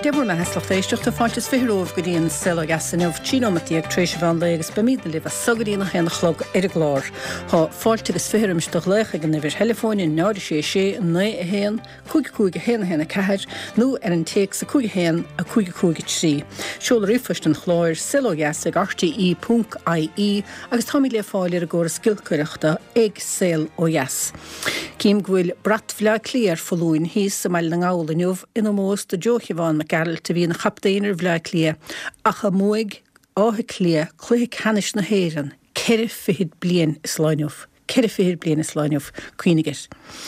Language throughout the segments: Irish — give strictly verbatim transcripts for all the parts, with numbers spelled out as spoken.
Gebor me heslach féisteach tá fáintes firóh go dtíon sila gasan of tínomatíag trééis bhain légus bemídal le sagarína hena chlog ar a glár. Tá fáiltegus firimsteach lecha gan na bhir telefónin náidir sé sé na a héan, cúig cúig a héna hena ceir, nó ar an téic sa cúig héan a cúig cúig trí. Seola rifast an chláir sila gasig r t i dot i e agus táí le fáilir a ggóra skillcuireachta ag sil ó jas. Cím gúil bratfle cléir folúin hís sa meil na gála neomh ina mós de Jochiván me Gerald te bhí na chapdaínar bhleá clia ach a muig átha clia chluigh canis na héireann ceir fihid blian is láineh ceir fihid blian is láineh cuoinigir.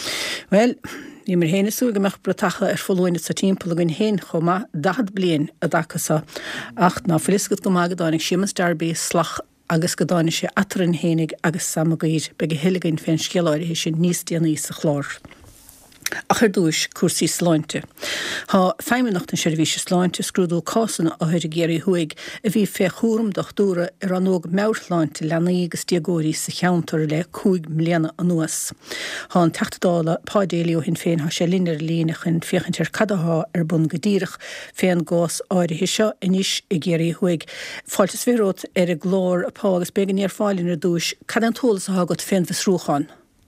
Well, ní mar héna súga meach bratacha ar folúine sa timppla gon hén chomma dahad blian a dachasa ach ná filisgad go mágadáinnig simas darbí slach agus go dáine sé atran hénig agus samagaír be go hiiligin féin scialáir hé sin níos déanaí sa chlár. Ach ar dúis cuasaí sláinte. Tá feimimenacht an seirbhíse sláinte scrúdú cásanna a chuir géirí thuig a bhí fé chúram dochtúra ar an óg meirláinte lenaí agus diagóirí sa cheantar le cúig mbliana an nuas. Tá an teachtadála pádéliú hin féin há sé linar lína chun féchantar cadathá ar bun godíirech féin gás áirithe seo inis i géirí thuig. Fáiltas férót ar a glór a pá agus began ar fáilin ar dúis cad an tólas a hágat féin fis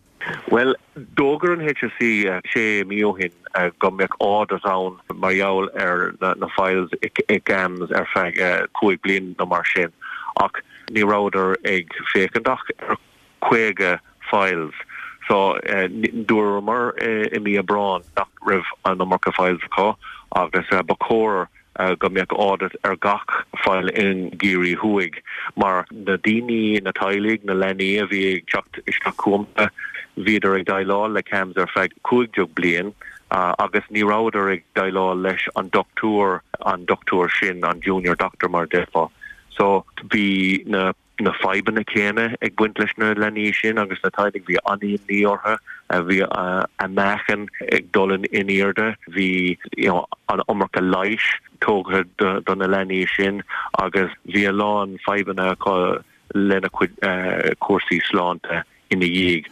Well, Dogur an H S C uh, sé miohin uh, gombeach ádas an marjaul er na, na files i gams er feg uh, cuaig blian na mar sin ach ní ráidir ag fécandach ar cuaige files so uh, dúir mar uh, i mi a brán nach rih an na marca files có agus uh, bacór Uh, go meach audit ar gach fáil in géirí thuig mar na daoine na tailig na lení a bhí teacht iste cuamta bhíidir ag dailá le cams ar feid cúig jog blian uh, agus ní ráidir ag dailá leis an doctúr an doctúr sin an junior doctor mar defa so bhí na na faiban na céine ag buint leis na lení sin agus na tailig bhí aníon ní ortha a bhí uh, a mechan ag dolan iníirde bhí you know, an ommarcha leish tógad don na lení sin agus bhí lán faibanna lena cuasaí sláinte ina dhéig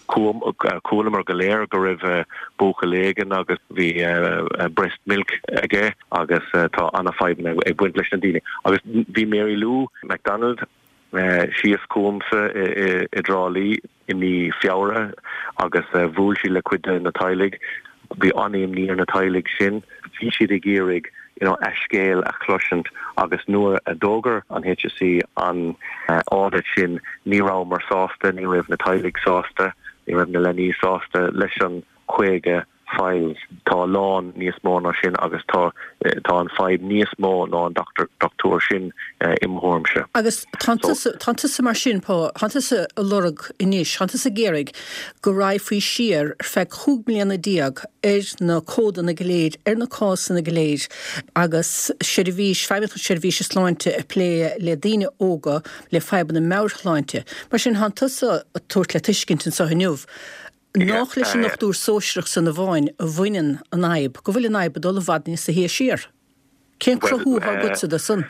cualam ar go léir go raibh bócha légan agus bhí breast milk aige agus tá anna faibanna ag buint leis na daoine agus bhí Mary Lou McDonald sios cuamsa i drálí in ní fiabhra agus bhúil sí le cuide na tailig bhí aníim níor na tailig sin bhí siad ag géirig you know, a scéal a chluisint agus nuair a dógar an H S C an uh, audit sin ní rá mar sásta, ní raibh na tailig sásta, ní raibh na lení sásta leis an chuige files tá lán níos mó ná sin agus tá tá an five níos mó ná an doctor doctor sin uh, imhormse. Agus tantas sa mar sin pá tantas a lorug inis, tantas a gérig go raibh faoi siar feich chúig mbliana diaag ar na códa na gléid ar na cása na gléid agus seirbhís feibh seirbhís sláinte a plé le daoine óga le feibh na meirchláinte. Mar sin tantas a tuairt le tuiscint sa haniuh. Nach leis an nachtúr sóisireach san na bháin a bhainean an aib, go bhfuil an aib a dul a bhadní sa hé siar. Cén crothú há go sa da san?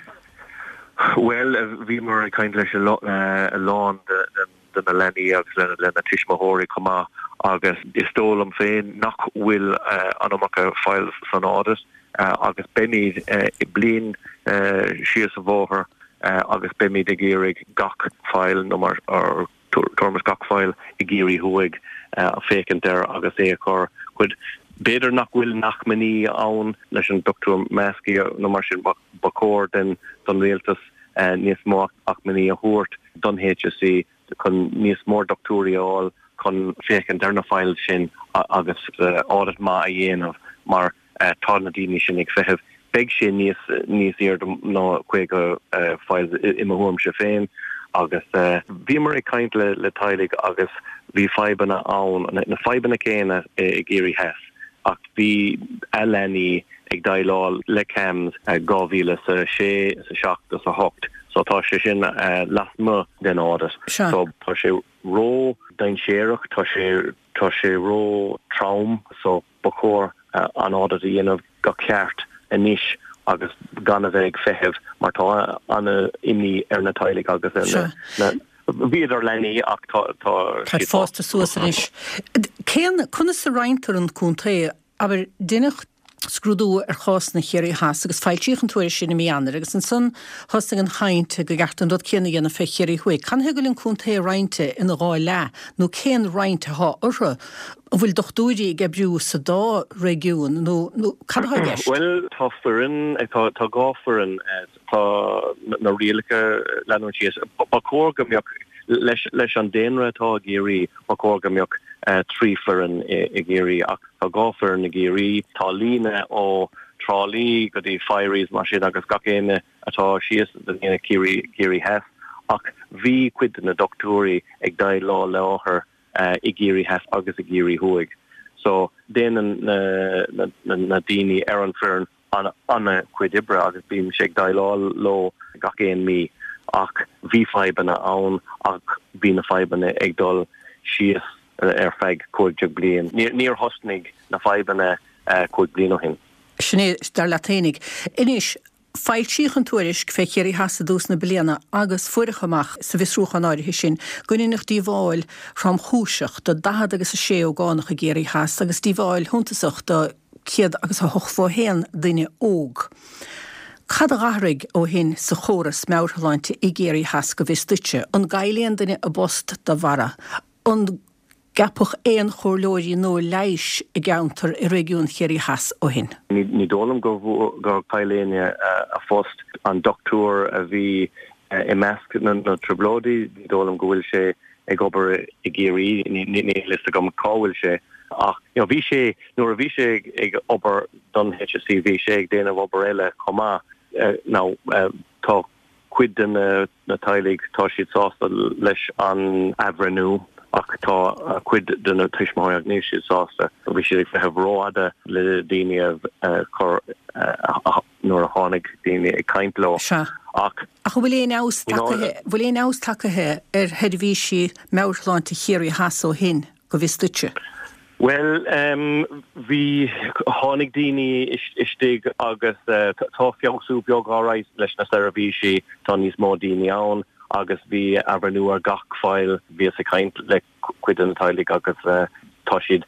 Well, bhí mar a kind leis a lán de na lení agus lena lena tiismóthóirí comá agus is tólam féin nach bhfuil an amach files san audit agus béimiid i blian sios a bhóthar agus béimiid a géirig gach file nó ar Thomas gachfáil i géirí thuig a fécin der agus é chur chud beidir nach bhfuil nach maní ann leis an doctor meascí nó mar sin bacór den don réaltas níos mó ach maní a thuairt don H S C chun níos mór doctoriáil chun fécin der na fáil sin agus audit má a dhéanamh mar tá na daoine sin ag feitheamh beag sin níos níos iard ná chuige fáil imthúirmse féin agus bhí mar ag caint le le tailig agus bhí faibanna ann na faibanna céine i géirí heas ach bhí elení ag dailá le cams dhá mhíle sa sé sa seachtas sa hocht so tá sé sin lasma den audit so tá sé ró dain séireach tá sé tá sé ró traum so bacór an audit a dhéanamh go ceart inis agus gan a bheith feitheamh mar tá anna imní ar na tailig agus na bhíidir lení ach tá tá fásta suas inis. Céan chuna sa reintar an cúntaí aber duine scrúdú ar chásna chéirí has agus fáiltíchan túir sin na mianna agus an san thosta an chainte go gartan dod cinna dhéanana fé chéirí chuig. Can hegailinn cúnta reinte ina gá le nó cén reinte há ortha a bhfuil dochtúirí ge brú sa dá régiún nó cadtha gceist? Well, tá furin ag tá tá gáfurin tá na rialacha leanúir síos ba cógambeoch leis leis an déanra atá géirí ba cógambeoch trí furin i géirí ach tá gáfurin na géirí tá lína ó trálí go dtí fairies mar sin agus gacéine atá síos den ina géirí hef ach bhí cuid na doctúirí ag daid lá leáthair Uh, i géirí hef agus i géirí huig. So déan na, na, na, na dini ar an fern an, anna cuid ibre agus bím sé dá lá lo gacéin mí ach bhí feibanna ann ach bhí na feibanna ag dul sios ar feig cuig blian. Níor hosnig na feibanna uh, cuig blian ó hin. Sinné dar laténig. Inis Fáiltíchan túiris fé chéirí hasa dús na bliana agus fuirichamach sa bhisrúchan áirithe sin gunninach díháil ram chúiseach do dahad agus a sé ó gánach a géirí has agus díháil thuntasach do ciad agus a hochfóhéan duine óg. Cad a gahraig ó hin sa chóras meabhartháinte i géirí has go bhís duite an gailéon duine a bost do bhara an gapach éon chorlóirí nó leis i gceantar i régiún chéirí has ó hin. Ní dólam go go cailéine a fóst an doctúr a bhí i measc na triblódaí, ní dólam go bhfuil sé ag obair i géirí ní lista go cáhfuil sé ach bhí sé nuair a bhí sé ag obair don H S C bhí sé ag déanamh obair eile comá ná tá cuid na tailig tá siad sásta leis an abhranú ach tá cuid den na tuismáid níos siad sásta bhí sé ag feitheamh ráda le daine a chur nuair a tháinig daine ag caint leo ach ach bhfuil éon ás bhfuil éon ás takeithe ar headmhísí meabhartháinte chéirí has ó hin go bhís duite? Well, um, vi hánig dini istig agus uh, tá fiagsú beag áráis leis na sarabíisi tá níos mó dini ann agus vi averú ar gach fáil vi a kaint le cuid an tailig agus uh, tá siad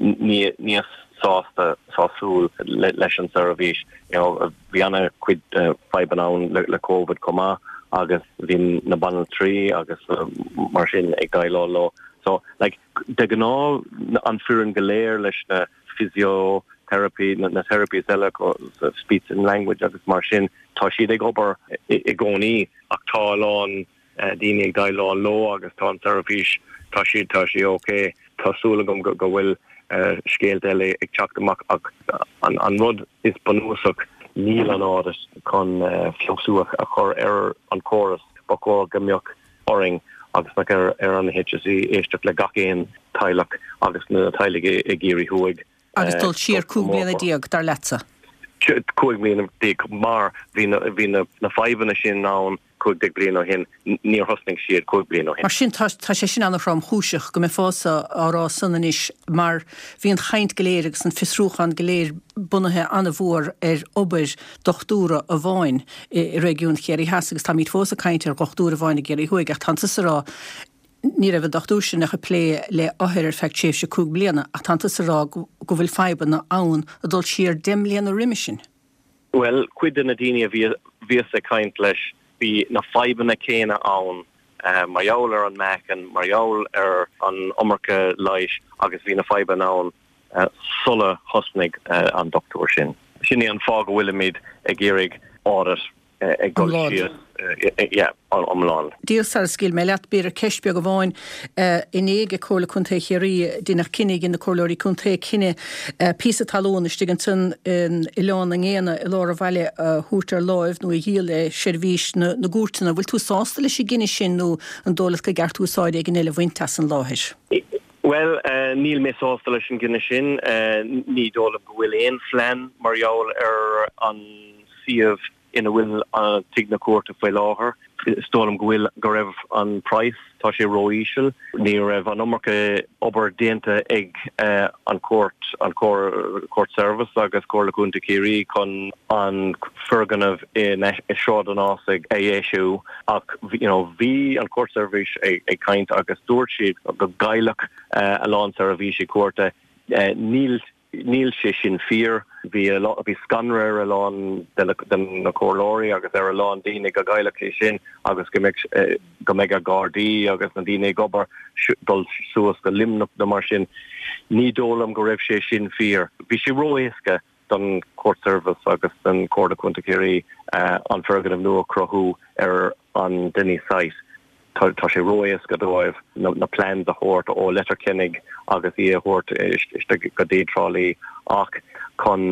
níos sásta sásúl leis an sarabís. You know, vi anna cuid uh, faiban ann le, le COVID comá agus vi na banal trí agus uh, mar sin ag dailá lo. So, like, de gná an furin galéir leis na physiotherapy, na, na therapy eile uh, speech and language agus mar sin, tá siad ag obair i, i gcónaí ach tá lán uh, daine ag dailá lo agus tá an therapís tá siad tá siad okay, tásúla gom go bhfuil uh, scéalt eile ag teachtamach ach an, an rud is banúsach níl an ádas chun uh, fiosúach a chur ar an chóras ba chóir gombeoch oring agus na ar ar an H S C éisteach le gacéin tailach agus na tailig i géirí huig. Agus dul siar cúig bliana díag dar letsa? Cúig bliana díag mar hí na faibanna sin nán cúig dig bliana hin níor hosning siad cúig bliana hin. Mar sin tá sé sin anna frám chúiseach go mé fása árá sanna is mar hí an chaint goléir agus an fisrúchan goléir bunathe anna bhór ar obair dochtúra a bháin i régiún chéirí has agus tá míad fósa caint ar dochtúra a bháin i géirí huig ach tantas ará ní raibh dochtúr sin nach a plé le áthir ar feictéh se cúig bliana ach tantas ará go bhfuil faibanna ann a dul siar dem bliana riimi sin. Well, cuid na daine a bhí a caint leis bhí na faibanna céine ann uh, mar jaall ar an mechan, mar jaall ar an omarcha leiis agus bhí na faibanna ann uh, sulla hosnig uh, an doctúr sin. Sinné an fá go bhfuil míad ag géirig áras uh, ag dul siad yeah, an omláin. Díal sar scil mé leat bíar ceisbeag go bháin uh, in éige cóla chunta chéirí dínach cinnig in na cóirí chunta cinine uh, písa talóna stig an tun in Ileán an ggéana i lára bhaile uh, hútar láimh nó i híle sérvís na, na gúrtainna bhfuil tú sásta leis i gine sin nó an dólas go gart úsáid ag in eile bhaintas an láthir? Well, uh, níl mé sásta leis an gine sin uh, ní dóla go bhfuil éon phlean mar jaall ar an siamh ina bhfuil uh, tigna cuarta foiil láthair. Stólam go bhfuil go raibh an price tá sé róíisiil. Ní raibh an omarcha obair déanta ag uh, an court an court, court service agus cóla chunta céirí chun an ferganmh in seád an ásig a éisiú ach you know, bhí an court service ag, ag caint agus dúirt siad go gaileach uh, a lán ar a bhí sé cuarta uh, níl níl sé sin fear vi a lot vi scanner along den na cholóri agus er along dine go gaile sin agus go go mega gardi agus na dine gobar dul suas go limn op na mar sin ní dólam go raibh sé sin fear vi sé roiske don court service agus den court kuntakiri uh, an fergan of nua crohu er an denny site tá sé roias go dóibh na, na plans a hort ó Letterkennig agus í a hort iste go détrálí ach chun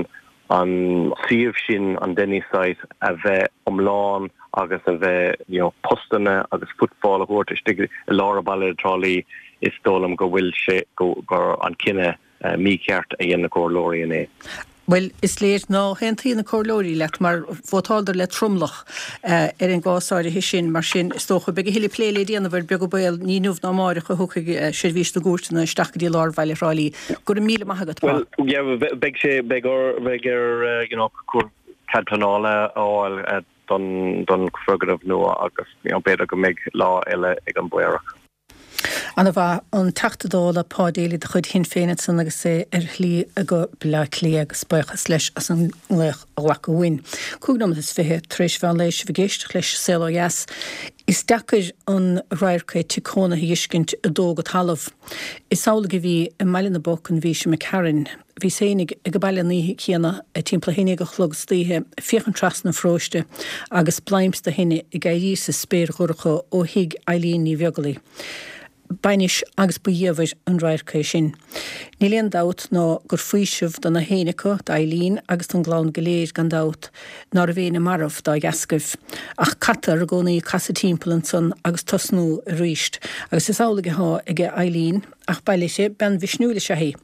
an siomh sin an denny site a bheith omláin agus a bheith you know, postane agus football a hort iste a lára balle trálí is dólam go bhfuil sé go gur an cinenne uh, mí ceart a dhéanana cholóri in é. Well, is léir ná hentíí na cholóri let mar fótáldar le trumlach uh, er an gásáide hí sin mar sin stocha be hili plélé díana bhar beg beil ní nuh ná máire chu thucha uh, sé vís do gúirtena stachadí lár bhaile rálí gur míle maithagat. Well, yeah, beg sé beg or beg er uh, you know cur cadplanála áil uh, don don fergadh nua agus you know beidir go méid lá eile ag an buireach. Anna bha an tatadála pádéala de chud hin féine san agus sé ar chlí a go bla clí agus speichas leis as an lech ahacha bhain. Cúgnam is fithe tréis bhean leis bhgéist leis célas is deacair an raircha ticóna hiiscint a dóg a talamh. Is saola go bhí i meile na boc an bhí se me carin. Bhí sénig i go bailile ní chéana a timppla hinine go chlog stíthe fiochan tras na fróiste agus blaimsta hinine i gairí sa spéir churacha ó hiig Eileen ní bheagalaí. Bainis agus buíomhir an raircha sin. Níléon dat ná gur fuiisih don na héanacha da Eileen agus an glán goléir gan dat ná a bhéna marmh dá gascah ach catar a gcónaí casa timpplan san agus tosnú a ríist agus is ála go há ige Eileen ach bailile sé ben visnúla se hé.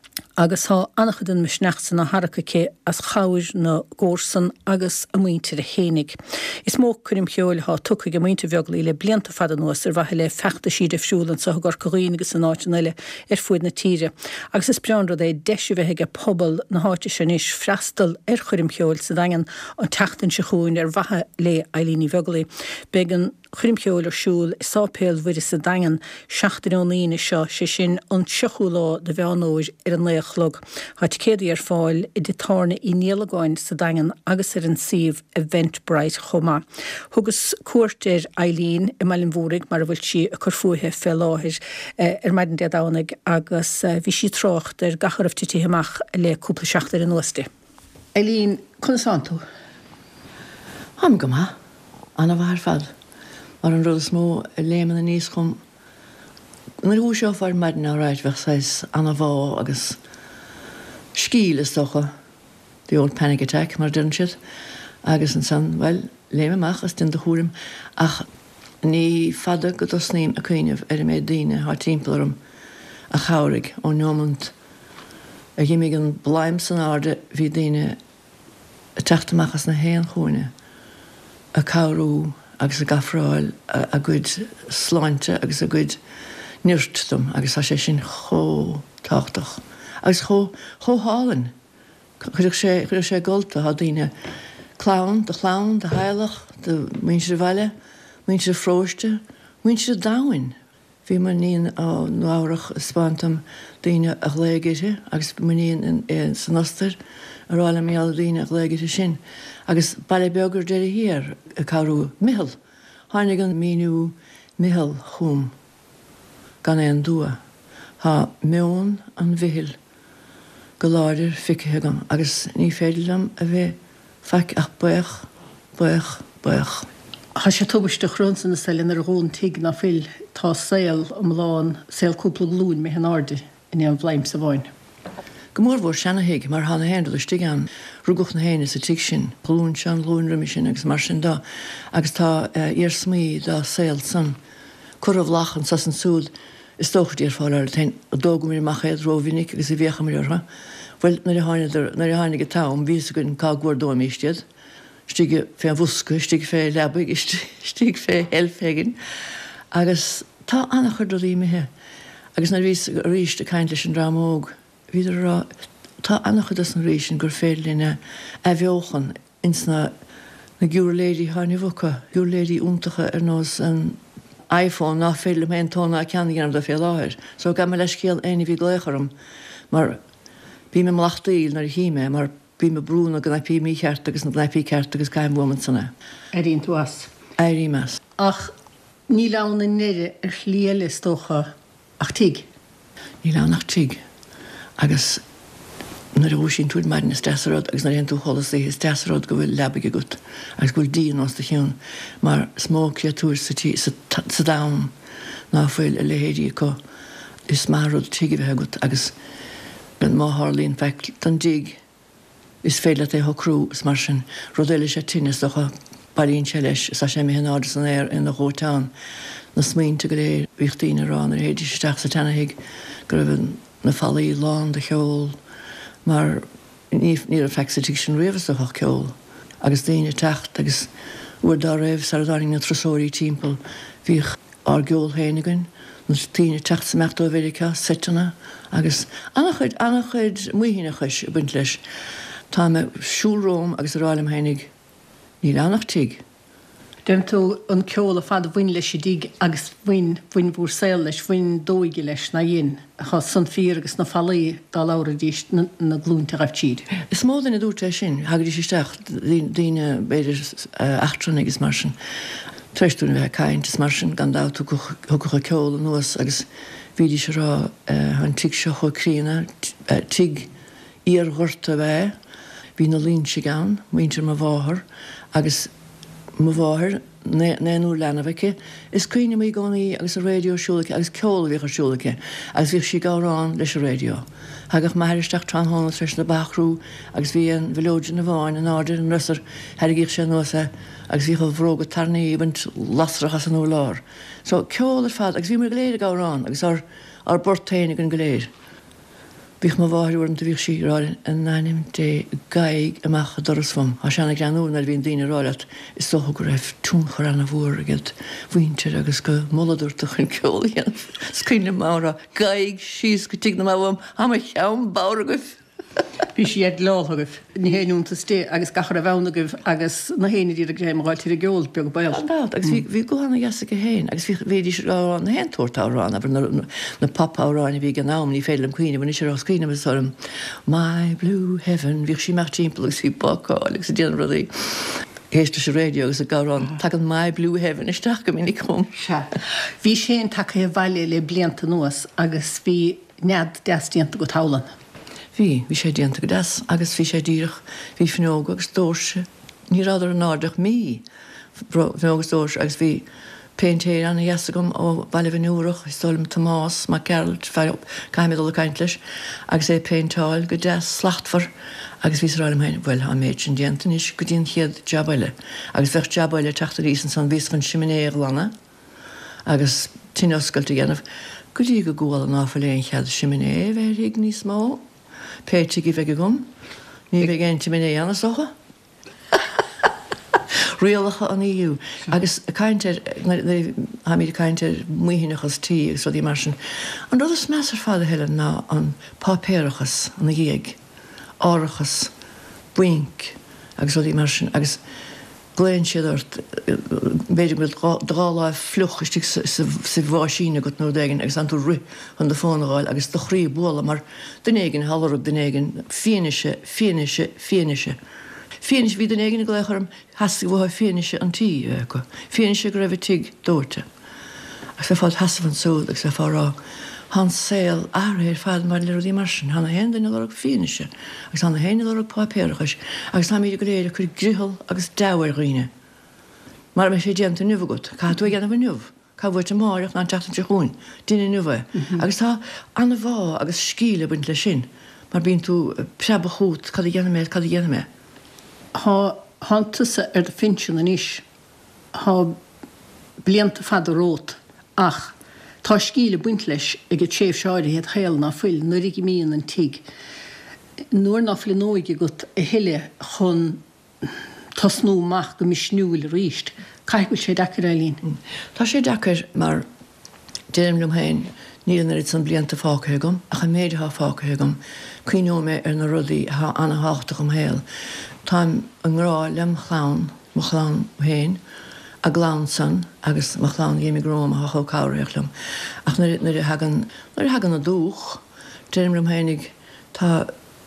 Agus há annachchadan me sneachsan na haracha as chair na górsan agus a muinte a hénig. Is mó chunim cheol há tucha go muinte bheaglaí le blianta fada nuas ar bhaithe le fechta siad a fsiúlan sa gur choín agus an áitina ar fuid na tíre. Agus is breanrad é deisi bheithe go pobl na háte sin is freistal ar churim cheol sa dagan an teachtain se chuún ar bhaithe le Eileen ní bheaglaí. Began churim cheol ar siúl is sápéal bhuiir sa dagan seachtaíonaíine seo sé sin an seachú lá de bheanóir ar an le chlog. Hat céadaí ar fáil i de tána í nílagáin sa dagan agus ar an siomh Eventbrite chomá. Thugus cuairteir Eileen i meilin mhórig mar a bhfuil si a chur fuaithe fé láthir ar maidin de dánig agus bhí si trocht ar gacharmh tití amach le cúpla seachtar an nuasta. Eileen, chun san tú? Ham go ma, anna bhar fad. Mar an rud smó léman a níos chum. Nar hú seo far maidin á ráid bheitsáis anna bhá agus Skíl is socha, the old panic attack, mar dyn siad, agus an san, well, léime mach as dyn dy hwrym, ach ní fada go dos nîm a cwynef er y meid dîne haar tímplarm a chawrig o nómant a gymig an blaim san arde fi dîne a tachtamach as na héan chwne a cawrú agus a gafráil a, a gud sláinte agus a gud nirtdom agus a sé sin chó táchtach. Agus cho cho hálan chuidir sé chuidir sé golta há daoine clán de chlán de heilech de muintir bhaile muintir fróiste muintir dáin bhí mar níon á nuárach spáintam daoine a léigeise agus muíon in san ostar arála méall daoine a léigeise sin agus bailile beagur de hir a carú mihall hánig an míú mihall chum gan é an dua há meón an bhihil go láidir ficithe gam, agus ní féidirlam a bheith feic ach buach, buach, buach. Tá sé tubaiste chrúnsan na saoilin ar gún tiig na fil tá saoil am láin saoilcúpla glún mé an arde in an bhlaim sa bhain. Go mór bhór sena hiig mar hána héanú le stigan rúgach na héine sa tiig sin, glún sean glún rimi sin agus mar sin dá, agus tá ar smí dá saoil san chur a bhlachan sa san súd is tócht ar fáil ar tein a dógum ir machchéad róvinnig agus i bhécha mar orha. Well, nar i hánig a tám, vís a gunn cá gwar dóm ístiad, stige fé bhusca, stige fé lebaig, stige fé helfegin, agus tá annach chur do ríimethe, agus nar vís a ríist a caint leis an rámóg, viidir rá, tá annach chud an rísin gur féirlíne a bheochan ins na na giúrléirí háni bhuca, giúrléirí úntacha ar nás an iPhone ná féile mé tóna a ceannig an da fé láthir. So ga me leis céal aine bhí gléicharm, mar Bí me mlaachtaíil nar híime mar bí me brúna gan pí mí cheart agus na lepi ceart agus caiim bhman sanna. Aíon tú as. Éirí meas. Ach ní lena nire ar chléile tócha ach tiig. Ní le nach tiig agus nar bhú sin túid mar na steasarad agus nar hen tú cholas é steasarad go bhfuil lebaige gut agus bhfuil díon os de chiún mar smó creatúr sa dam ná bhfuil a lehéirí có is marrod tiigi bheit gut agus ben má hálíonn feic don dig is féile é thocrú is mar sin rodéile sé tinnis docha baríonn se leis sa sé mé henádas an air in na hóteán na smínta go léir bhíochtaína rán ar héidir steach sa tenaigh go raibh na fallaí lán de cheol mar ní a feicsatigh sin riamhas a ceol agus daoine techt agus uair dá raibh sa dáing na trasóirí timppel bhíoh ar geol héanagan na tíine techt sa mecht ó bhéice setena agus annach chuid annach chuid muohína chuis a buint leis tá me siúlróm agus a rálim hénig ní leannach tiig. Deim tú an ceol a fad a bhain leis i dig agus bhain bhain bhúr saoil leis bhain dóige leis na dhéon chu san fír agus na fallaí dá lára díos na glúnta raibh tíd. Is mód na dúirte sin, hagarí sisteach daoine beidir achtrán agus mar sin. Treistún bheith caiint is mar sin gan dá tú thucha ceol an nuas agus bhídí se rá an tiig seo chucrína tiig íar ghirta bheith hí na lín si gan, muintir má bháthir agus má bháthir néanú lenahaice is cuioine mí gánaí agus a radiosúlacha agus ceol bhíoch arsúlacha agus bhíh si gárán leis a radio. Thagach mairisteach tráthána treis na bachrú agus bhí an bhilóide na bháin an áidir an rusar herigíoch sé nuasa agus bhí go bhróga tarnaí bhaint lasrachas an ó lár. So ceol ar fad agus bhí mar goléir gárán agus ar ar bortainnig an goléir. Bích má bháirúm de bhíh sí ráin an naim dé gaig amach dorasfum. A seanna granú nar bhíon daine ráileat is socha go raibh tún chor anna bhór agad bhaintear agus go moladúirta chun ceolaíon. Scuine mára gaig síos go tí na máham ha mar cheam bára goibh. Bhí si ag láthagah ní héúnta sté agus gachar a bhenagah agus na héine dí a gréim gáil tí a geol beag bail. Agus bhí go hána gas go héin, agus bhí rán na hen tuairtárán, aber na papáráinna bhí gan nám ní féile cuioine, bhna sé rá scríine som My Blue Heaven, bhíh sí mar timppla agus bhí bacáil agus déan ruí. Héiste sé radio agus a gárán take an My Blue Heaven isteach go minic chum. Bhí sé an take a bhaile le blianta nuas agus bhí nead deastíanta go tálan. Bhí, bhí sé déanta go deas, agus bhí sé díirech, bhí fneóga agus dóirse, ní rádar an áideach mí fneógus dóirse, agus bhí péintéir anna dheasagam ó bailh núireach, is tólim Tomás, má Geralt, caiimidal a caint leis, agus é péintáil go deas slachtfar, agus bhí rálim hain, bhfuil ha méid sin déanta is go dtíon chiad jabaile, agus bheith jabaile teachta rísan san bhís fan siminéir lana, agus tí oscailte ghéanamh, go dtí go gúil an áfaléon chead siminé, bheith ag níos mó. Péirtí í bheith gom, ní bheith géint miné anna socha. Rialacha an íú. Agus caiintear, ha míad caiintear muohinachas tí agus rudí mar sin. An rud is meas ar fád a heile ná an pápéirechas an dhéag, árachas, buink agus rudí mar sin, agus gléin siad ort beidir mit drála fluch istí sa bháisína go nó dégin agus an tú ri an de fónaáil agus do chrí bóla mar denégin hallarú denégin féiniise féiniise féiniise. Féinis bhí denégin go leicharm hasí bhtha féiniise an tí go. Féiniise go raibh tiig dúirte. Agus fé fád hasamhan súd agus fé fárá han saoil airhéir fád mar le ruí mar sin, hanna hen daine lerug féiniise, agus hanna héine lerug pápéirechas, agus tá míidir go léir chuir grihall agus dáhair riine. Mar me sé déanta nuhagat, cá tú gana bh nuh, cá bhfuirte máireach ná teachtan te chuin, duine nuha. Agus tá anna bhá agus scíle buint le sin, mar bíon tú preba chuút cad dhéana mé cad dhéana mé. Tá hantusa ar de finsin an is, há blianta fad a rót, ach tá scíle buint leis ag go tséh seáirí héad chéal ná fuil nuair igi míon an tiig. Nuair ná flinóige gut a hiile chun tasnúach go misnúil ríist. Caiithfuil sé dachar élín. Tá sé dachar mar déirmlum hain níl ar san blianta fácahegum, a cha méidir há fácahegum, cuineó mé ar na rudaí anna háach am héal. Táim an rá lem chlán, mo chlán héin, a glán san, agus mo chlán géimi gróm a cho cáireachlam. Ach nuair hagan a dúch, déirmlum hainig tá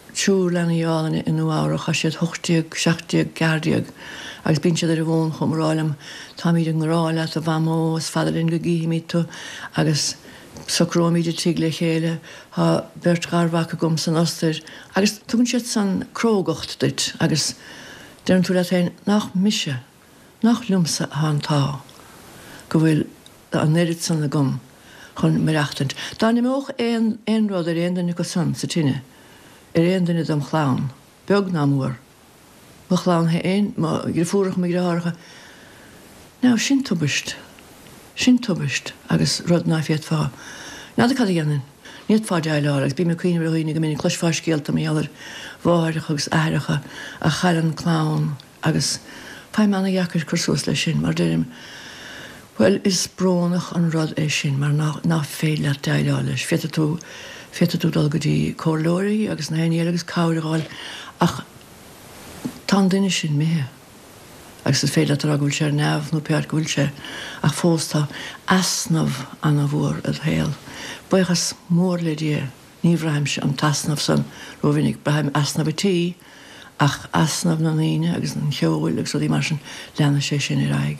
siúr lena álanna in ára a siad hochtíag, seachtíag, gardiag, agus bín siad ar a bhón chumrálam tá míad an ráile a bhamó as fadalinn go gíimiid tú agus socrómíid a tí le chéile ha beirt garhhacha gom san ostir agus tugann siad san crógacht dit agus dearn tú le tain nach mise, nach lumsa hátá go bhfuil an nérid san na gom chun marachtant. Tá ní móch éon rád ar éondanna go san sa tíine ar éondanna am chlán, beag ná mór. Má chlán he éon, má gur fúrach mé rácha. Ná sin tubist, sin tubist agus rud ná fiad fá. Ná a cad dhéanaan, níiad fá deile agus bí me cuioine roiine go minic cluisfáiscéalta mé allar bháireach agus airicha a chalan chlán agus feimmanna dhechar chusús lei sin mar déirim. Well, is brónach an rud é sin mar ná féile le deile leis. Fiata tú fiata tú dul go dtí cóirlóirí agus na héine agus cáireáil ach tá duine sin mé. Agus is féile a bhfuil sé neamh nó peart go bhfuil sé ach fóstá asnamh an a bhór a héal. Buchas mór le dí ní bhraimse an tasnamh san rovinnig braim asnamhtí ach asnamh na líine agus an cheohfuil agus dí mar sin lena sé sin i raig.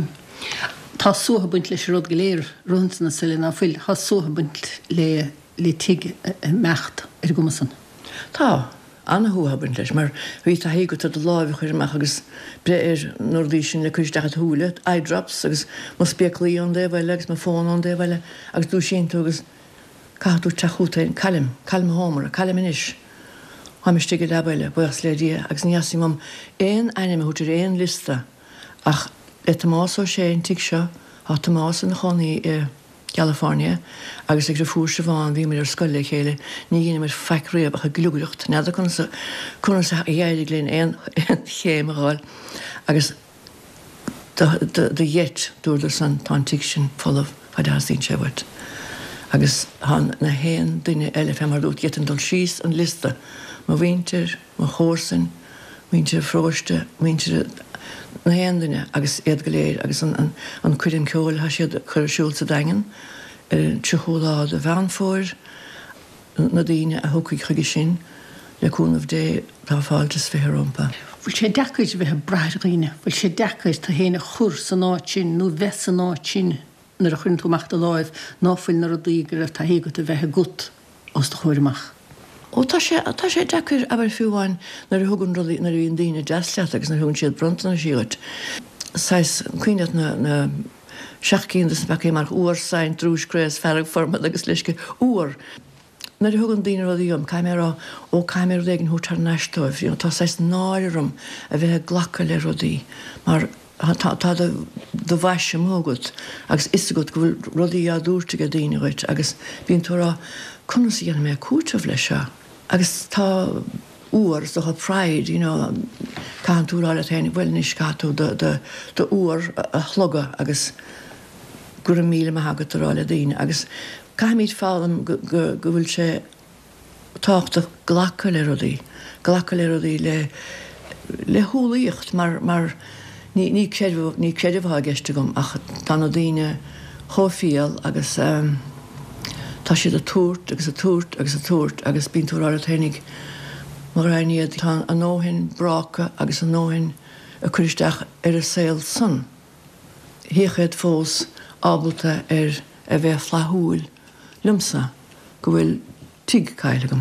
Tá suha buint leis rud go léir runsan na sulin á fuil, Tá suha buint le le tiig mecht ar gomasan. Tá anna thuha buint leis, mar bhí tá hé go a láimh chuir meach agus bre ar nódí sin le chuis decha thuúla, eyedrops agus má speclaí an dé bhile agus má fón an dé bhile agus dú sin tú agus caú teútain calim, calim hámara, calim inis. Haimiste go lebaile buchas le dí agus níasí mam éon aine chutar éon lista ach le Tomás ó sé an tic seo á Tomás an chonaí i California agus ag fúr se bháin bhí mar ar scoile chéile ní gine mar feicríomh a glúireacht neidir chun sa chun sa dhéidir glín éon chéimeáil agus de dhéit dúidir san tá tic sin folamh fadásín sehairt. Agus han na héan duine eile fé mar dút get an dul síos an lista má bhíntir, má chósan, míntir fróiste, míntir na héandaine agus iad go léir agus an cuidim ceol ha siad chuirsúil sa dagan tuthólád a bheanfóir na daine a thucaigh chuige sin leúnmh dé tá fáiltas fitherómpa. Bhfuil sé decaid bheitthe braithghine, bhfuil sé decaid tá héna chur san áit sin nó bheith san áit sin nar a chun túachta láimh náfuil nar a dígur a tá hé go a bheitthe gut os do chuirmach. Ó tá sé tá sé decur aber fiúháin nar thugann ruí nar bhíon daine deasleat agus nar thugann siad bronta na siúit. Sais cuinead na na seachcín is beché mar uair sein trúscréas ferrah formad agus leisce uair. Nar thugann daine ruíom caiimrá ó caiimir dhégan thutar neistóibh, í tá sais náirim a bheitthe ghlacha le rudaí mar tá do bhaise mógad agus is go go bhfuil rudaí a dúirte go daine goit agus bíon túrá chunas dhéana mé cúteamh lei seo. Agus tá uair do pride, you know, cáan túráil a théine bhfuil níos catú de uair a chloga agus gur míle me hagad ráile daine agus caiimid fálam go bhfuil sé táachta ghlacha le rudaí, ghlacha le rudaí le le thuúlaíocht mar mar ní ní creidirh geiste gom ach tá na daine chófial agus um, tá siad a túirt agus a túirt agus a túirt agus bíon túrá a thénig mar raíad tá an nóhin bracha agus an nóhin a chuisteach ar a saoil san. Híchéad fós ábalta ar a bheith flathúil lumsa go bhfuil tuig caiilegam.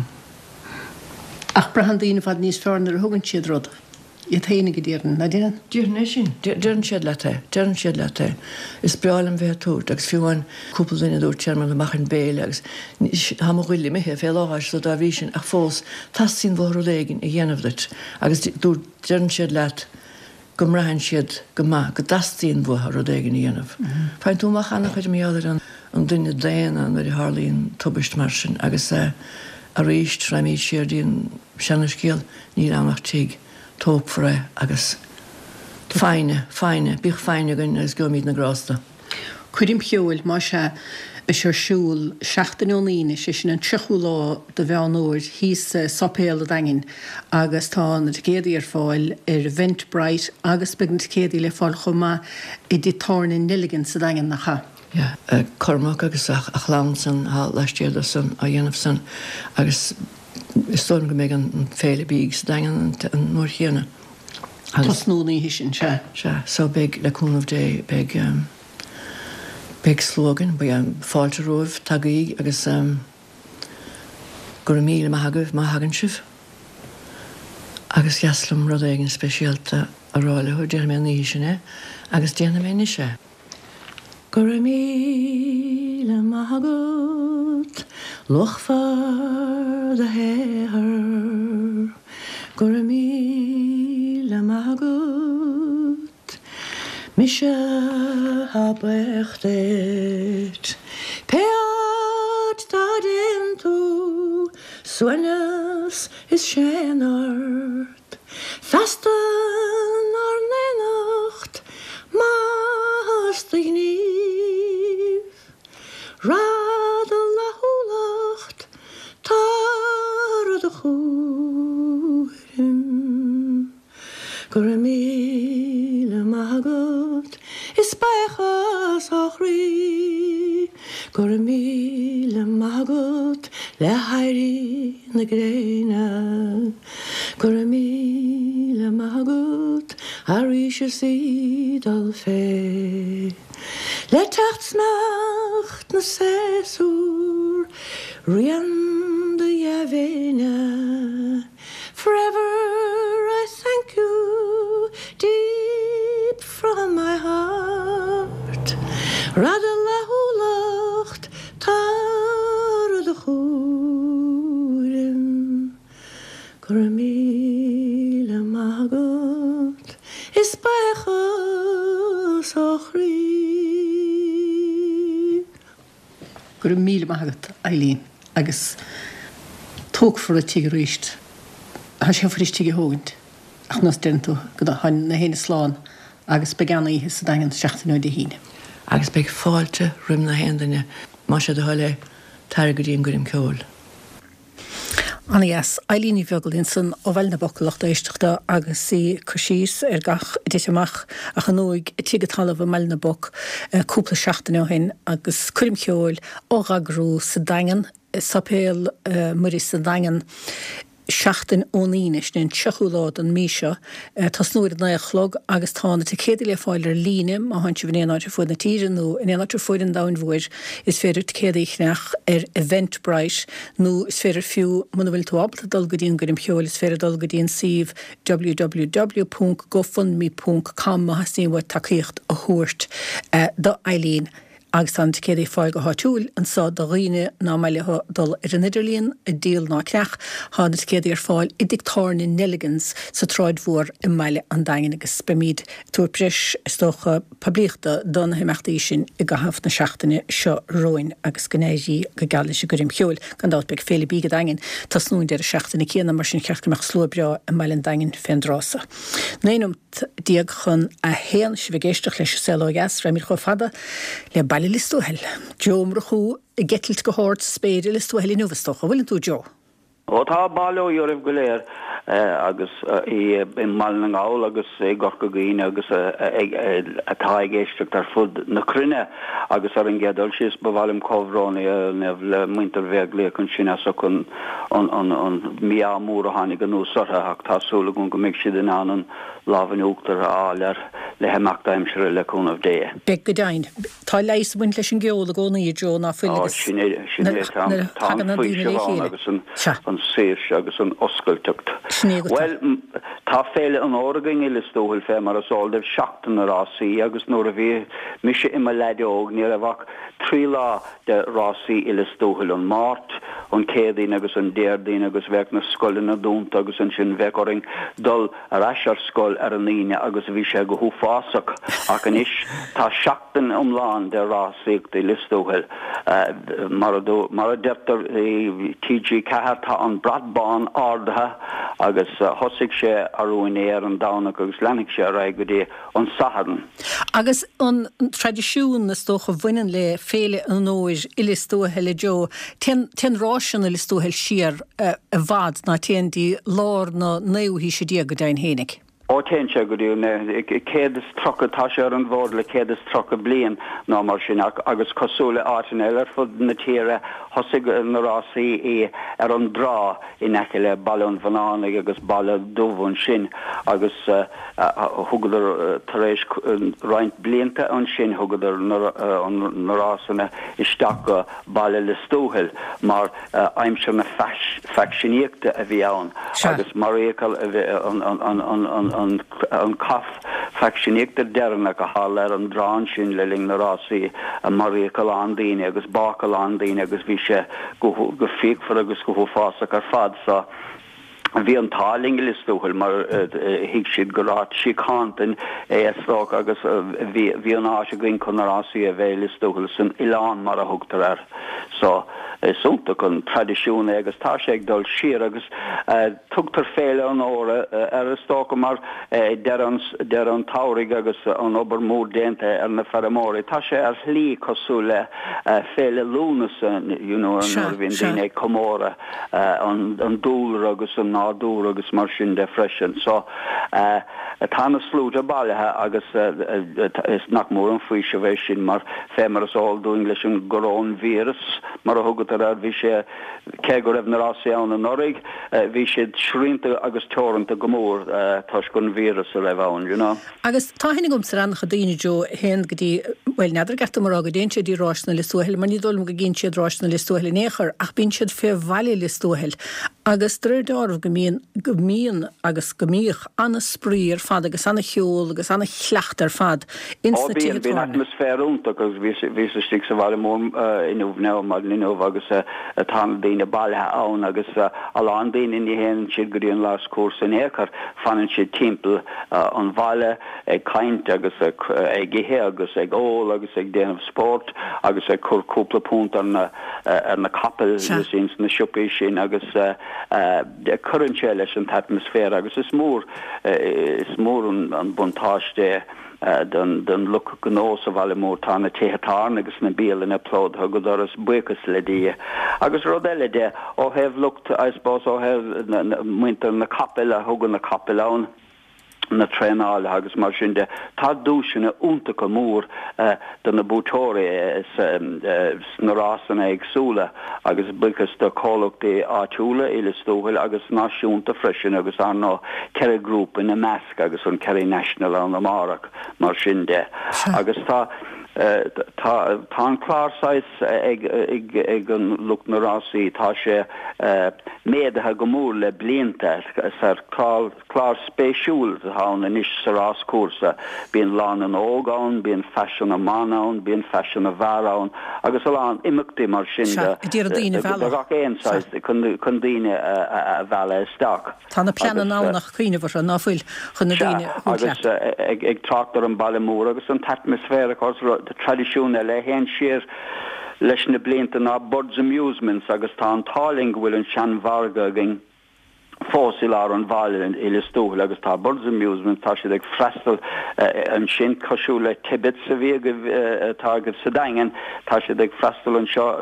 Ach brahan daoine fad níos fearnar a thugann siad rud. I théine go dtíarn na déan? Díarna sin, dearn siad le te, dearn siad le te. Is breálam bheith túirt agus fiúháin cúpla daine dúirt tearman amachchan béile agus ha mo ghuiili mithe fé láthir so dá bhí sin ach fós tas sin bhór léigin i dhéanamh dit agus dúirt dearn siad leat go mrahan siad go má go dastíon bhór léigin i dhéanamh. Fáin túmach anna chuid méáidir an an duine déana an bhí hálíonn tubist mar sin agus a ríist raimíd siar díon seanascéal ní annach tíig. Tópfra agus feine, feine, bích feine gunn agus gomíd na grásta. Cuidim cheúil má se a searsúil seachtaíine sé sin an trichú lá de bheanúir híos sopéal a dagin agus tá na céadaí ar fáil ar Vent Bright agus begint céadaí le fáil chumá i dtí tána niligan sa dagin nach cha. Ja, Cormac agus a chlán san há leistéad san a dhéanamh san agus is stoin go méid an féle bíg dagen an mór chéna. Tás nóí hí sin se. Se so big leúnmh dé big um, big slogan bu an fáilte roimh tagaí agus um, gur míle hagah má hagan sih. Agus gaslam rud éigen speisialta aráile chu déir mé ní sinné, agus déanana mé ní sé. Gur míle hagad lochfar de héir, gur míle hagad mi se ha brechtet, pead da den tú, Swennes is sjenart, fasten ar nenacht, maast dig niv, radel la hulacht, tar de churim, gurmile magot, is speichas achri, gurmile magot, le hairi na greina, gurmile magot, harische sid al fe. Le tachtsnacht na sesur, rian de javena. Forever I thank you, deep from my heart. Radallahu lacht, tar de churim, gurmile magot, is beichas achri. Gurmile magot, Eileen, agus tóg for a tige ríist. Ha sé for is tige hógant. Ach nos dentú, gyda hain na héine sláán, agus beganna í his dagan seachtain de híine. Agus beg fáilte rim na hendanne, má sé de háile targadíon gurim ceol. Anna yes, Eileen í bheaglaín san ó bhfuil na bocalacht éisteachta agus sí cosís ar gach diteamach a chanúig tígad talamh meall na boc cúpla seachtain ó hin agus cuirim ceol ó ragrú sa dagan, sapéal murí sa dagan seachtain óníis den seachúlád an míseo, tas nuair na chlog agus tána te céadú le fáil ar línim a haint bhíon éáidir fuid na tíre nó in éáidir fuid an dain bhuair is féidir céad éicneach ar Eventbrite nó is féidir fiú muna bhfuil tú abal dul go dtíon gurim cheol is féidir dul go dtíon sih w w w dot gofundme dot com a hasíon bhfuil takeíocht a thuairt do Eileen. Agus an céad é fáil go háitiúil an sa do riine ná meile dul ar an Idirlíon a díal ná cneach hána céad ar fáil i dictárna Nelligans sa tráid mhór i meile an dain agus spemíd túair breis istócha pabliachta donna himachtaí sin i gahabh na seachtaine seo roin agus gnéidí go gaile se gurim cheol gan dát beag féle bí go dain tas nún deir seachtainna céanna mar sin ceachtamach slóbrá i meile an dain fendrása. Néanam diaag chun a héan si bh géisteach leis seló gas ra mír cho fada le bailile listúhel. Joomra chu gettilt go hort spéidir listúhel í nuvastoch. A bhfuiln tú Jo? O tá bailó ioribh go léir agus i mal na gáil agus é gach go gaoine agus atá géisteach ar fud na crunne agus ar an gcéadal síos ba bhhailm comhránaí neh le muintear bheag le chun sin as chun an miá mór a tháinig an úsartha ach tásúla gon go mbeidh siad in ann lábhain uachtar áilear le heachta imsere le cúnmh dé. Beg go dain. Tá leis buint leis an geola gcóna í Jo ná fuilegus. Sin é tá fuiseáin agus an séir agus an oscailteacht. Well, tá féile an áragan i listóhil fé mar asáil deh seachtain a rásaí agus nuair a bhí mise ima leideóg ní a bhach trí lá de rásaí i listóhil an mát an céadaín agus an déirdaín agus bheith na scoilin na dúnta agus an sin bheith oring dul a reisar scoil ar an líine agus bhí sé go thuúfásach ach an is tá seachtain omláin de rásaí i listóhil mar a deirtar T G cethir tá an bradbán ádathe agus thosaigh sé arúin éar an dánach agus lenig sé ra go dé an saharan. Agus an tradiisiún na stocha bhainean le féle an nóir i listóhel le Jo, ten ráisian i listóhel siar a bhd ná téan dí lár na néuhí sé dia go dain hénig. ó ten se go dúne céad is trocha tá sé ar an bhór le céad is trocha blian ná mar sin agus cosúla átain eile fud na tíre thosaigh na rásaí é ar an drá in aice le ballún bhanánaigh agus balla dúmhain sin agus thugadidir tar éis roinnt blianta an sin thugadidir na rásanna isteach go balla le stóthil mar aimsir na feicsiníochta a bhí ann agus marécal an an caf feicsiníochta dearna go hall ar an drán sin le ling na rásaí a marécal andíine agus bácal andíine agus bhí sé go féicfar agus go fása ar fad sa bhí an táling listúil mar hiic siad go rát síchantain é srác agus bhí an áise gin chun rásaí a bheith listúil san Ileán mar a thugtar ar so súnta chun tradiisiúna agus tá sé ag dul siar agus tugtar féile an óra ar is tóca mar de an táirigh agus an obair mór déanta ar na feramóra tá sé ar lí cosú le féile lúnas an bhíon daine comóra an dúr agus an nádúr agus mar sin de freisin so tána slúte bailthe agus is nach mór an faoi se bheith sin mar fémar is áil dúing leis an gorón vírus mar a thugad ar bhí sé cé go raibh na rásaí ann an Noraig bhí siad srínta agus teoranta go mór tuis gon vírus a raibh ann, you know. Agus tá hinnig gom sa rancha daoine jo hen go dtí well neidir gata mar agad déon siad í ráisna le suail mar ní dul go ginn siad ráisna le suail néchar ach bíonn siad fé bhaile le suail agus dréir dámh go míon go míon agus go míoch anna spríir fad agus anna cheol agus anna chleacht ar fad instantí bhíon atmosférúnta agus bhí sa stig sa bhile mór inmh ná mar inmh agus a tána daoine bailthe ann agus a lán daoine in héann siad go dtíon lás cuasa échar fanan siad timpeall an bhaile ag caint agus ag githe agus ag ól agus ag déanamh sport agus ag chur cúpla punt ar na capel sin na siúpaí sin agus chuann sé leis an atmosfér agus is mór is mór an buntáiste den den look gnós a bhile mór tána téhatán agus na bíal in applaud go doras buchas le dí agus rud eile de ó heh looked I suppose ó heh muintear na capel a thugan na capel ann na tréáil agus mar sin de tá dúisina úntacha mór den na bútóirí na rásanna agsúla agus buchas do cólachtaí áitiúla ilistóil agus náisiúnta freisin agus an ná ceir grúp in na measc agus an ceir national an amárach mar sin de agus tá tá an chláráis ag an lucht na rásaí tá sé méadathe go mór le blianta ar chlár spéisiúil hána níos sa rás cuasa bíon lán an ógáin bíon fashion a manán bíon fashion a bharán agus a lán imachtaí mar sin gach éonáis chun daine a bheile isteach Tá na plean ánach chuoine bhar an náfuil chun na daine agus ag trátar an bailmór agus an atmosfér de tradiisiúna le héan siar leis na blianta ná Birds Amusements agus tá an táling bhfuil an sean bharga gin fósil ar an bhaile ilistóil agus tá Birds Amusements tá siad ag freistal an sin cosisiú le tibit sa bhí tágad sa daingen tá siad ag freistal an seo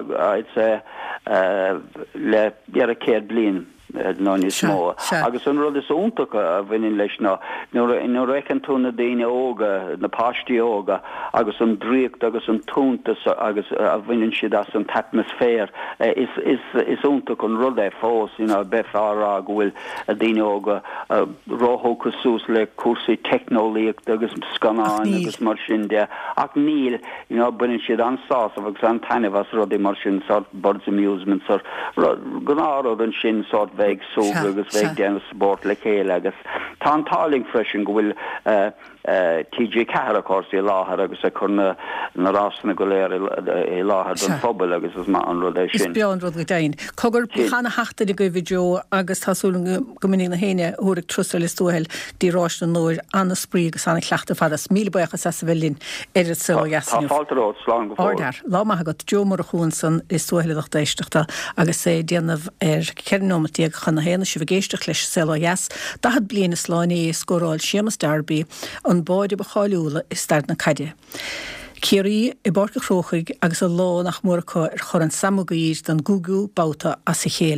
le bear a céad blian ná ní smó agus an rud is úntacha a bhaineann leis ná nó récinn tú na daine óga na páistí óga agus an dríocht agus an túntas agus a bhaineann siad as an atmosfér is is úntacha an rud é fós ina beth árá bhfuil a daine óga róthóchas sús le cuasaí technolíocht agus scanáin agus mar sin de ach níl baineann siad ansás agus an tainmh as rudí mar sin sort Birds Amusements ar gnáród an sin sort bheith sóga agus bheith déanamh sport le chéile agus tá an táling freisin go bhfuil T J Cahar cósaí láthair agus a chun na rásanna go léir i láthair don phobal agus is má an rud é sin. Is bean rud go dain. Cogur chana heachta i go bhideo agus táúla go minic na héine thuaigh trúsa le stúil dí ráisna nóir anna sprí agus anna chleachta fadas míle buchas sa bhilín ar sa gasú. Fáilteród slán go fór. Ordar, lá maithe go Jo mar a chuún san is stúile éisteachta agus é déanamh ar ceirnómatí ag chuna héana si bh géisteach leis sa gas. Tá had bliana sláinní scóráil Seamus Darby an báide ba cháúla is start na caide. Céirí i barca chróchaig agus a lá nach mórcha ar chur an samagaír don Google bauta a sa chéile.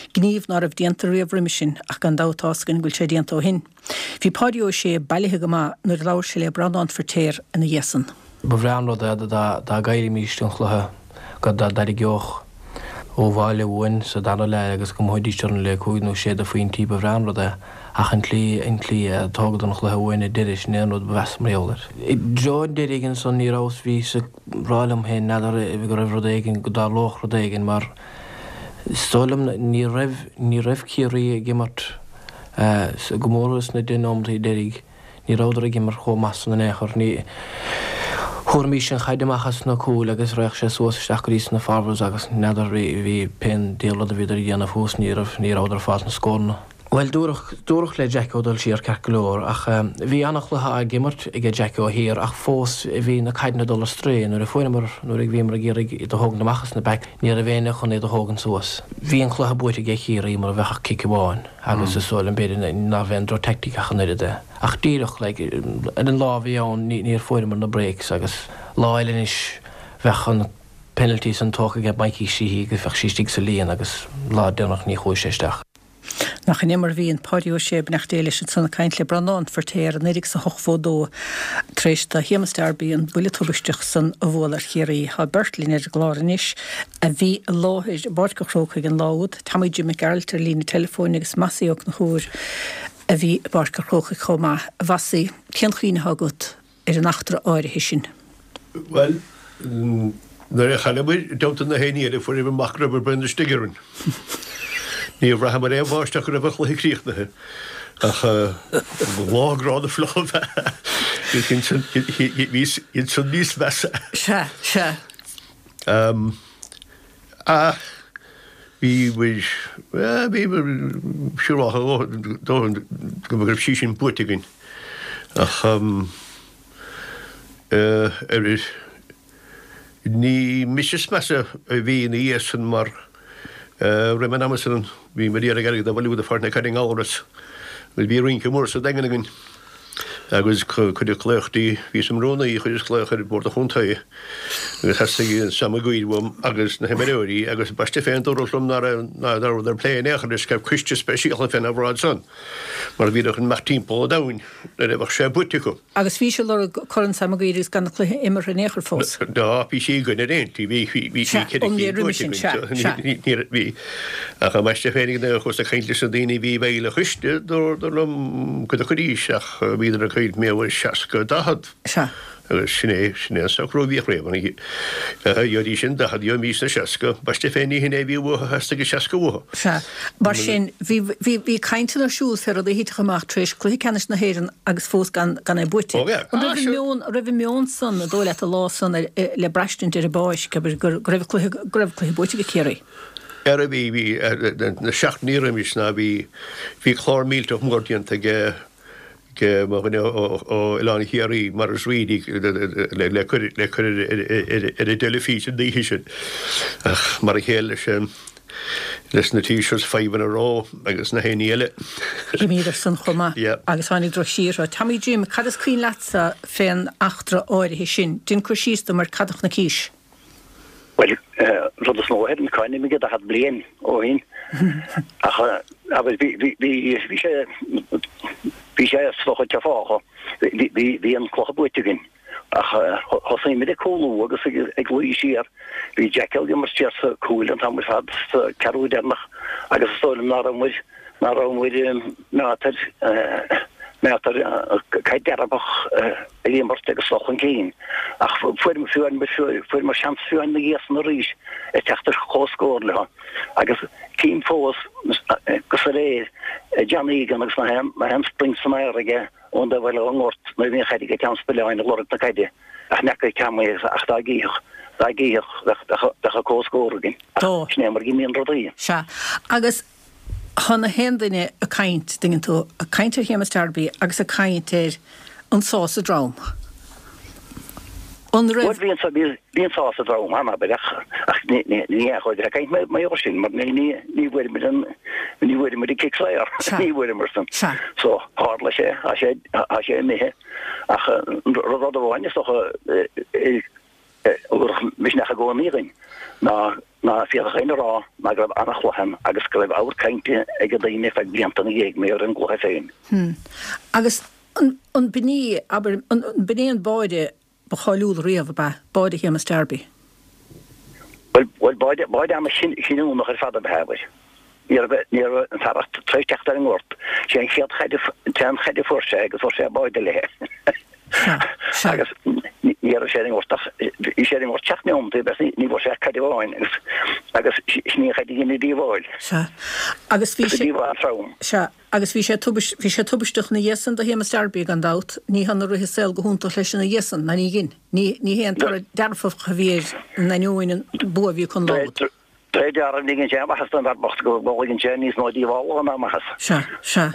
gníomh ná ah díanta riomhrim sin ach gan dátáscan gúil sé díanta ó hin. Bhí pádio sé bailithe go má nuair láir sé le brandán fortéir ina dhéasan. Ba bhreanró dá gaiirí míistún chluthe go dá darí geoch ó bháile bhain sa dana le agus go mthidítearn le chuighnú séad a faoin tí ba bhreanró ach an clí an clí tágad an chluthe bhaine deiris néanúd bheasmréolar. I John deirígan san ní rás bhí sa rálam hen nadar a bhí go raibh rodéigen go dá loch rodéigen mar stolam ní raibh ní raibh cíirí gimmart go móras na dunomtaí deirig ní ráidir a gimmar chó masan na échar ní chuir mí sin chaidimachchas na cúil agus reach sé suasteach rís na farbhas agus nadar bhí pen déalad a bhíidir dhéanana fós níramh ní ráidir fás na scóna. Well dúrach dúrach le Jack ódal siar cecolóir ach bhí annach letha a gimmart ag Jack ó hir ach fós bhí na caiidna dul stré nuair a foiinmar nuair ag bhímar gérig i do thóg namachchas na bec ní a bhéine chun é do thógan suas. Bhí an chlutha buite ag chiaí mar a bheitcha cicibháin agus is sóil an beidir ná bhéin dro tecticacha nuide. Ach díirech le an lá bhíán níor foiinmar na breaks agus láilen is bhechan penalties an tócha ge maicí síí go fech sístig sa líon agus lá dénach ní chuis séisteach. Nach an immer hí an pádio sé nach déile sin sanna caiint le brandán fortéir an éidir sa hochfódó trééis a hiamastarbí an bulitoristeach san a bhólar chéirí ha Bertlín ar gláranis a bhí láthir barcachrócha an láud, Tamid Jimmy Garalter lína telefóin agus masíoach na chúr a bhí barcachrócha chomá wasí ceanchuoine hagat ar an nachtra áirithe sin. Well, nuair a chalamid deanta na héine fu ibh macra bar brenda stigarún. Ní bhra mar é bháisteach go bh le chríochnathe ach lárád a flóh in san níos measa. Se se. A bhí bhí siúrátha go bh sí sin buirteagainn ach ní mis measa a bhí na dhéasan mar Reman Amazon bhí mar díar garig a bhú a farna caiing áras, bhí rinca mór sa daganaginn agus chuidir chléochtaí hí sem róna í chuidir chléoch ar bord a chuntaí agus heasta sama gcuidhm agus na heimirí agus baiste féin dúrlum nar ar pléin échar is ceh cuiste speisiala féin a bhrád san, mar bhíidir an martímpó a dain le bh sé butiú. Agus bhí se le chuann sama gcuidir gan chluthe immer an échar fós. Dá bhí sí gona réintí bhí bhí a meiste fénig chus a chéintli a daoine bhí bhéile chuiste dúlum chu a churíiseach bhíidir a chuid méhfuil seaca dahad. agus sinné sinné sacróbhíoch réban dí sin dahad jo mí na seaca, baiste féinní hinné bhí bh heasta go seaca bhtha. Se Bar sin bhí caiinte asúl fer a hí amach trééis chluí cenis na héan agus fós gan é buite. Rih mion san a dóile a lá san le breistint ar a báis go raibh chluí buite go chéirí. Er a bhí bhí na seach níramis na bhí bhí chlár mílteach mórdianta ge ge ó Ilána Chiarí mar Srídí le chuir ar a delefí an dhí sin mar a chéile sin leis na tíisirs feimhan a rá agus na héile. Imíidir san chumá agus hánig dro síra. Tamí Jim cadas cuoin leatsa féin achtra áirithe sin, din chu sísta mar cadach na cíis. Well, rud a snóhead an cáinine migad a had blian ó hin. Bhí sé bhí sé slocha te fácha, bhí an clocha buitigin. Hosaí mid a cóú agus ag luí siar, bhí Jackal go mar tíar sa cúil an tamir fad carú dernach agus stólim ná ramid ná ramid nátar nátar cai derabach a límart agus slochan céin. Ach fuir mar fiúin fuir mar seans fiúin na ghéas na rís e teachtar chóscóir le agus cín fós gus a réir Johnnígan agus na hem spring san aige ón da bhfuil angort na bhíon chaidig a teanspeleáin na lorad na caide ach necha ceamé ach dá gíoch dá gíoch decha cóscóirgin sné mar gí míon rodaí. Se agus hána hendaine a caint dingin tú a caiintear chémastarbi agus a caiintear an sás a drám. Wat wie zo die zoals het wel mama beleg ach nee nee nee gooi daar kijk mij op zien maar nee nee niet worden met een niet worden met die kickslayer niet worden maar zo zo hardlijk hè als je als je mee ach dat dat is toch mis nach go níring na na fi rá na grab annachchlochan agus go raibh áwer kainte ag daine fe bliantan ag mé an go féin. Agus an bení aber an bené an beide bechaúil riamh ba beide hé a sterbi. Well well beide beide am sin sinú noch er fada behaber. Nier nier an fara tre teachtar an gort. sé chead chaide ten chaide for sé agus for sé beide le. Agus ní sé ortach í sé or chatne om de bes ní vor sé cadháin agus ní chaide gin díháil. Agus fi se agus vi sé tubis vi sé tubisteach na jessen a héma starbe an dat ní han ru sel go húnta leis na jessen na ní gin ní ní hen derfa gevéir na join bo vi kon lá. Tre jaar en dingen zijn, maar het dan dat mocht go bolgen zijn is nooit die wal na maar. Ja, ja.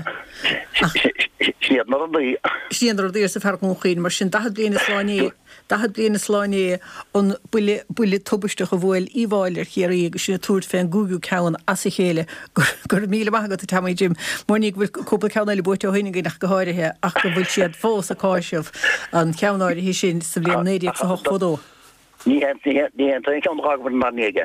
Sien maar die. Sien er de eerste ver kon geen, maar sin dat blien slaanie, dat blien slaanie on bulle bulle tobste gewoel iwailer hier hier gesien toert van Google kaun as hele gur mile mag dat het Jim. Monig wil koppel kaun alle boot hoinig nach gehoide her. Ach wil sie het vol sa kaashof an kaun hier hier sin se blien nedik so hoog foto. Ní ní ní an kan draag van man nege.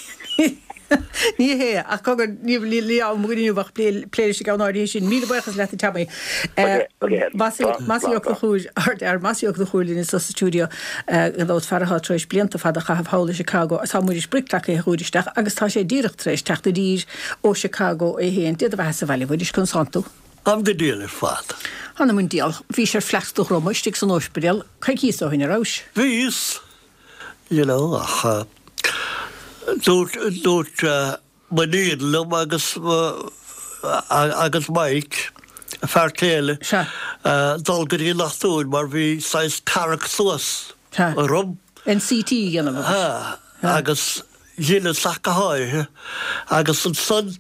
Ní hé a ko ní li á muí bach plé se gan áéis sin mí buchas le tabí. Masíocht de chuúd art ar masíocht de chuúlín is sa stúdio an dát ferá treéis blianta fad a chah hála Chicago a tá muidir spriclacha a chuúdisteach agus tá sé ddíirecht treéis teachta dír ó Chicago é héon di a bheit sa bhile bhid is consantu. Am go déal fad. Hanna mun díal hí sé flechtú romoistig san óspedal, cai cíos ó hinna rás. Vís. You know, uh, dút dút maníadlum agus agus maic fertéile dul go í nachtún mar bhí sais carach suas a rum. N C T gannam. Agus dhéanana saca háithe agus an son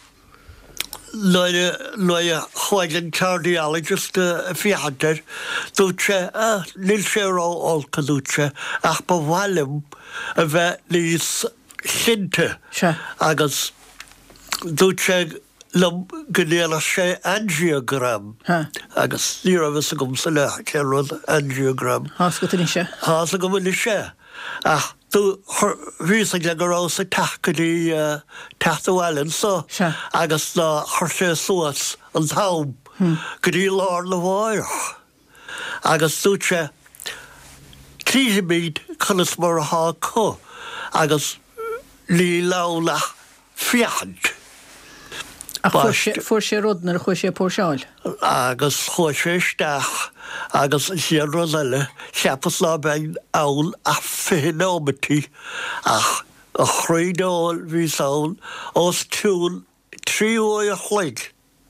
Loie loie hoigen cardiologist a fiader dúche a nil sé rá olca dúche ach ba bhhailm a bheith níos sinte agus dúche lum gnéala sé angiogram agus ní a bheits a gom sa le cead angiogram. Hás go ní sé? Hás a go bhfuil sé ach tú vís a gorá sa tachaí tachtahhain so agus na chuir sé suas an tám go dtí lár le bháir agus dúte tríimiid chunas mar ath có agus lí le fiad. Fuair sé rudnar a chuir sé pósáil. Agus chuir sé isteach agus sé roile cheappas lá ben áil a féómatí ach a chréidáil hí saoil os túúil tríú a chléig.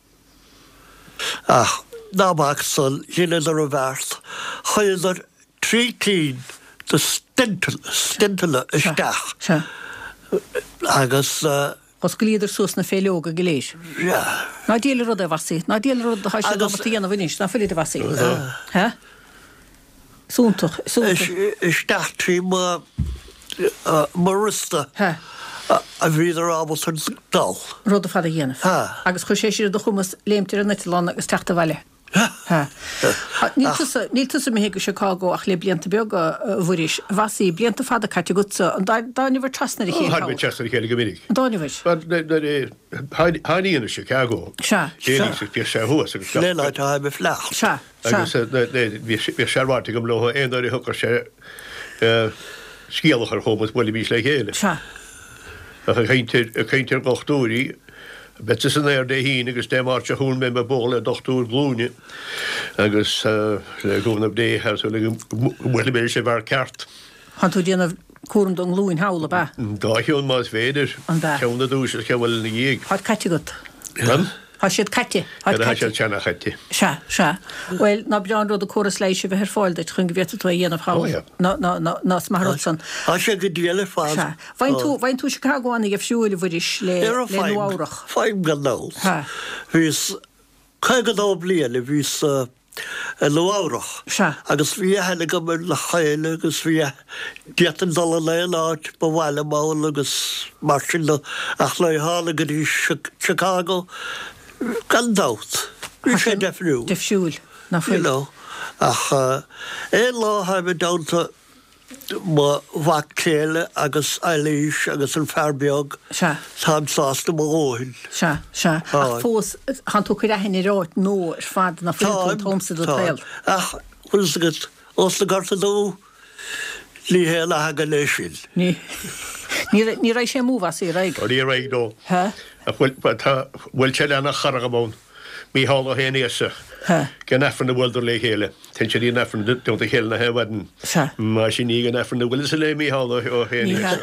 Ach nábach san dhéanaan ar a bheirt chuidir trítín de stintile isteach agus Os glíidir sús na féleoga goléis. Ná díal rud a bhasí, ná díal rud a haise tíana bhanis, ná féidir bhasí. He? Súntoch, súntoch. Isteach trí marista a bhíidir ábal san dal. Rud a fad a dhéanamh. Agus chu sé siad do chumas léimtir an Neitilán agus teachta bhaile. Níl sa mé go Chicago ach le blianta beaga bhuiris bhasí blianta fada caite gosa an dáinehar trasna i chéad. Háid teasna chéad go minic. Dáinehar. Háíonna Chicago. Se. Déanaí sa fí sé thuas agus le leid ha be flach. Se. Agus bhí sehairte go mlótha éonirí thucar sé scéalachar chomas bhfuil bhís le chéile. Se. A chéintear gochtúí bet is an éir dé hín agus dé mar se hún me me bóla dochtúr glúne agus le gúnam dé le bhfuil mé sé bhar ceart. Han tú déanamh cuam don glúin hála ba? Dáisiún más féidir ceanna dús a cehfuil na dhéag. Tá caite go? Tá siad caite? sé tena chaite. Se, se. Well, ná beán rud a choras leiise bheit ar fáil deit chun bhéta tú a dhéanamh hála. Ná marrotsan. Tá sé go díala fáil. Bhain tú Chicagoána ag fiúil bhuiris le nuárach. Fáim gan ná. Bhís chuigad á bliana bhís leárach. Agus bhí hena go mar le chaile agus bhí deatan dal le áit ba bhhaile máil agus mar sin le ach le hála go dtí Chicago gan dát. Bhí sé defriú. Defriúil. Na You know, ach é lá ha me dáanta bha céile agus eilís agus an fearbeag tásáasta móhin. Se se fós han tú chuir ahin ráit nó ar fad na fómsa do trail. Ach chugat os le garta dó lí hé le haga leis sin. Ní ní raibh sé múha sí raig. Í raig dó. Bhfuil se lena charagabón. Mí hála hénéasa gan nefran na bhildir le chéile. Ten sé í nefran dúnta chéile na hehadan. Má sin ní gan nefran na bhfuil sa le mí hála ó hénéasa.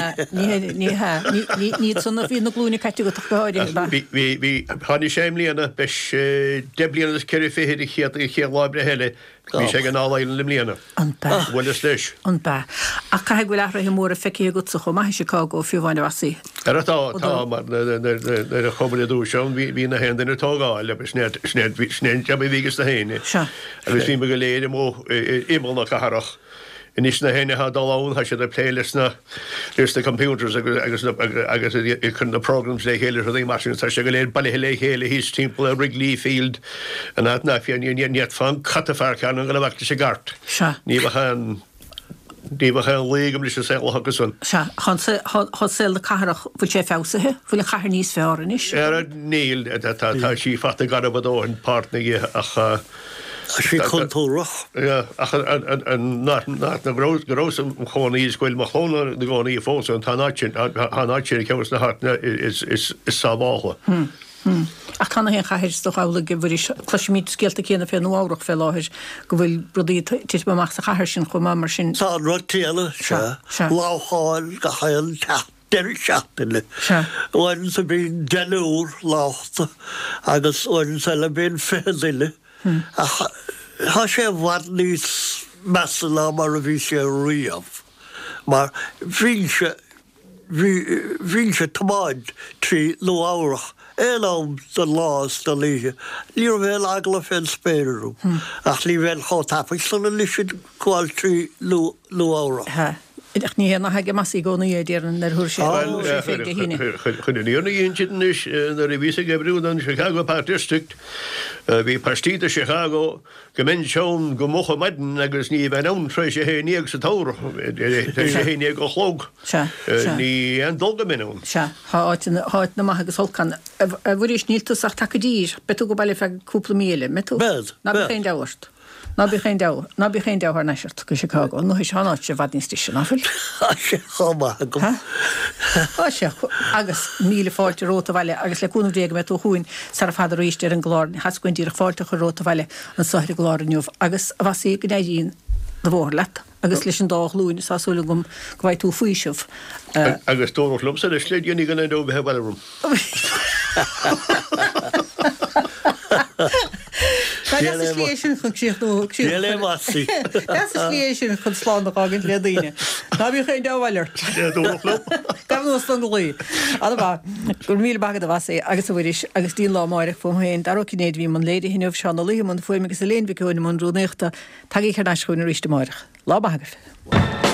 Ní sanna bhí na glúna caiite go táir. Bhí hána séim líana beis deblianana ceir féhéad i chéad i chéad láibre heile. Bhí sé gan álaílan lim líana. Bhfuil is leis. An ba. A cai bhfuil ahra hi mór a feici go sa chum, mai Chicago fiúháinna wasí. Ar atá tá mar na chomla dúseán hí na hen na tógáil le snéad jab vígus na héine. Agus bhí me go léir mó imol na caharach. Inis na héine ha dalán ha sé a playlist na list na computers agus agus chun na programs le chéile a mar se go léir bailile le chéile hís timp a Wrigley Field an na fian net fan catafar an go bhachtta sé gart. Ní chan Dí bh légam lei sé agus san. Se há sé le carach bfu sé fésathe, bfuil le chahar níos fearan is. Ar níl tá sí fata gar badó an partnaige a sí chuntúrach. na grós choí scoil mar chóna na gáí fós an tánáir cemas na hartna is sábála. A chana hén chahirs do chála go bhfuir cluisiid scéalta céanana fé nóárach fé láthir go bhfuil brodí tiit beach sa chahir sin chum mar sin. Tá rutíile se láháil go chail deir seaachtainle. Bhain sa bhíon deúr láchta agus óin sa le bhíon féile. Tá sé bhhad níos measa lá mar a bhí sé riamh. Mar bhín se bhín se tomáid trí nóárach. Élám den lás da líhe. Líor bhéil agla féin spéirú. Ach lí bhéil chátápaigh sanna lisid cáil trí lú ára. Ach ní héna haige masí gcóna éidir an ar thuair sé chun íonna dhéon is na ví a gebrú an Chicago Park District hí partí a Chicago go min seán go mocha maidin agus ní bheith an tre sé héíag sa tóra sé héine go chlóg ní an dulga minún. Se háit na maithe agus holcan a bhfuéis níltasach take dír, betú go bailile fe cúpla míle metú na chéin dehart. Na bí chéin de na bí chéin dehar neisiart go Chicago, nó is hánáit sé bhadnístí náfuil? sé chomá go. Á sé agus míle fáilte róta bhaile agus leúna réag me tú chuin sar fadar ríiste an gláir, hascuin dír fáilte chu róta bhaile an sáir gláirniuh agus a bhasí go déíon na bhór leta. agus leis an dách lúin sásúla gom go bhaid tú faoiseamh. Agus tóirlumm sa leis léidir ní gan dó bheit bhilm. Léisisin chun síochtú léhasí. léisisin chun sláán ágin le daine. Ná bhí chéin dehhailir. Gabhú an goí. A bh gur mí bagad a bhasa agus bhfuiris agus tíon lámáireach fum héin dar cinnéad bhí man léidir hinmh seánna líí man fuim agus a léon bhíúin man rúnéachta taí chu neisúna ríiste máireach. Lá bagah.